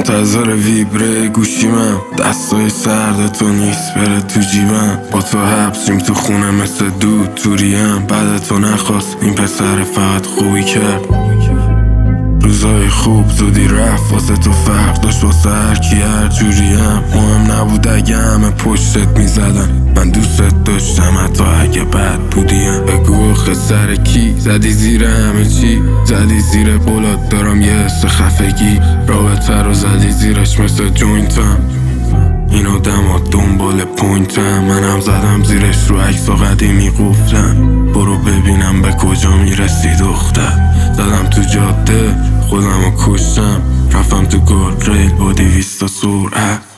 منتظر ویبره گوشیمم، دستای سرد تو نیست بره تو جیبم. با تو حبسیم تو خونه مثل دود توریم. بعد تو نخواست این پسر فقط خوبی کرد. روزای خوب زودی رفت واسه تو فرق داشت واسه هر کی هر جوریم. مهم نبود اگه همه پشتت میزدن، من دوستت داشتم حتی اگه بد بودیم. بگو آخه سر کی زدی زیر همه چی؟ زدی زیر قولات دارم یه حس خفگی. رابطه رو زدی زیرش مثل جوینتم. این آدم ها دنبال پوینتم، منم زدم زیرش رو عکس و قدیمی قفلم. برو ببینم به کجا میرسی دختر. زدم تو جاده خودم رو کشتم، رفتم تو گارد ریل با 200 سرعت.